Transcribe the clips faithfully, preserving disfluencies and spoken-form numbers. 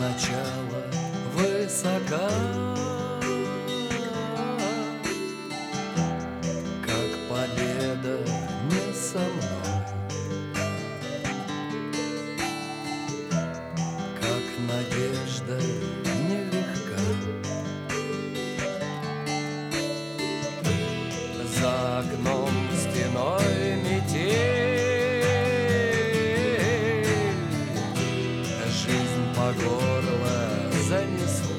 начала высока, как победа не со мной, как надежда нелегка. За окном стеной метель, жизнь по горло занесло.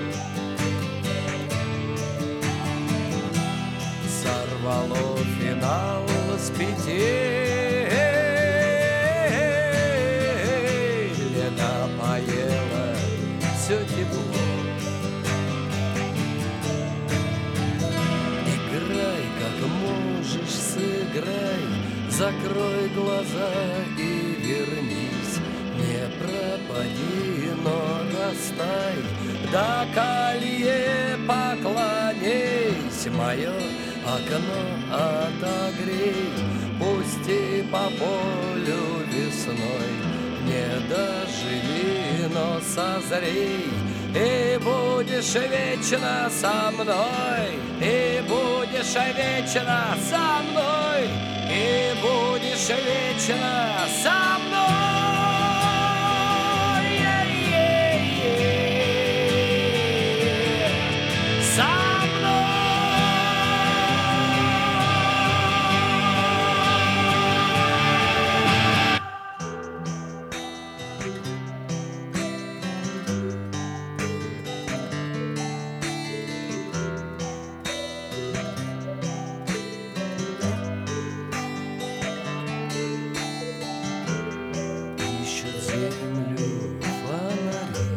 Сорвало финал с петель, напоело все тепло. Играй, как можешь, сыграй, закрой глаза и вернись. Не пропади, но достай, до колье поклонись. Мое окно отогрей, пусти по полю весной. Не доживи, но созрей, и будешь вечно со мной, и будешь вечно со мной, и будешь вечно со мной. Землю фонари,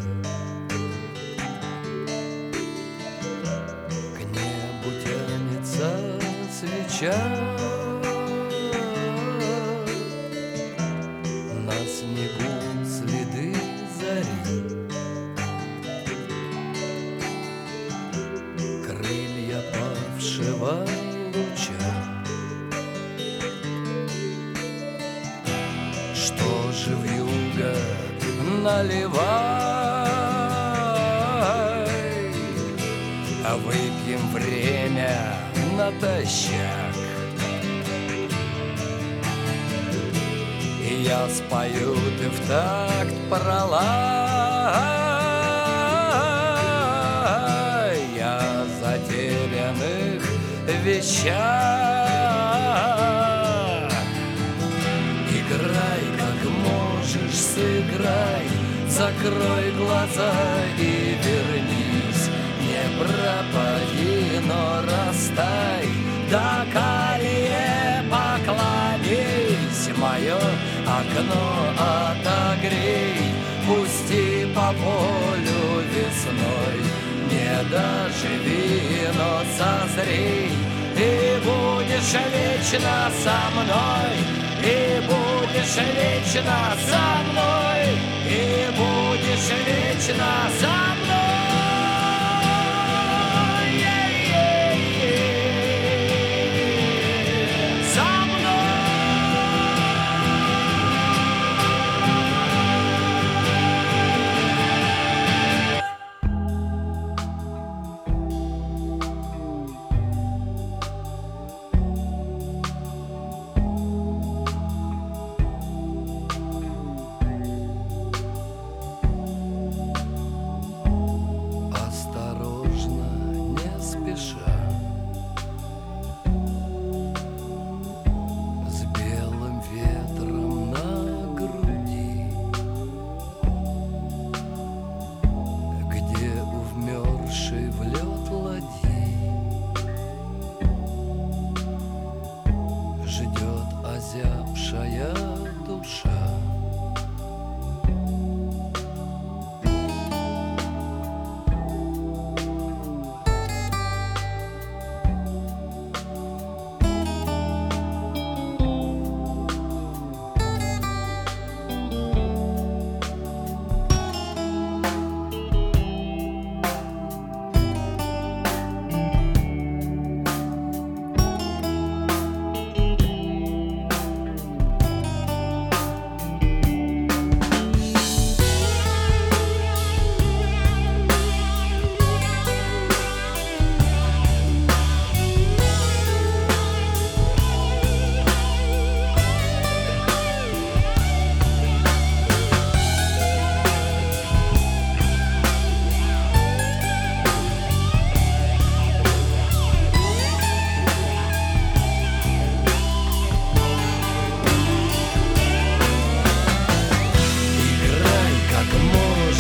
к небу тянется свеча, на снегу следы зари, крылья павшего луча. Что же вьюга, наливай, а выпьем время натощак. И я спою, ты в такт пролай о затерянных вещах. Играй, как можешь, сыграй, закрой глаза и вернись. Не пропади, но растай, до колье поклонись. Мое окно отогрей, пусти по полю весной. Не доживи, но созрей, и будешь вечно со мной, и будешь вечно со мной, и будешь вечно со мной. Со мной.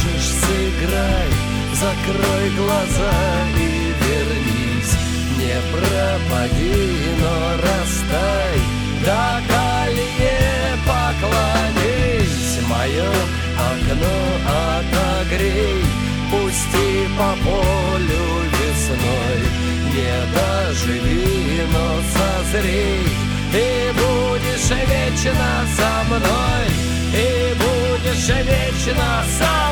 хочешь, сыграй, закрой глаза и вернись. Не пропади, но растай, до колье поклонись. Мое окно отогрей, пусти по полю весной. Не доживи, но созрей, и будешь вечно со мной, и будешь вечно со мной.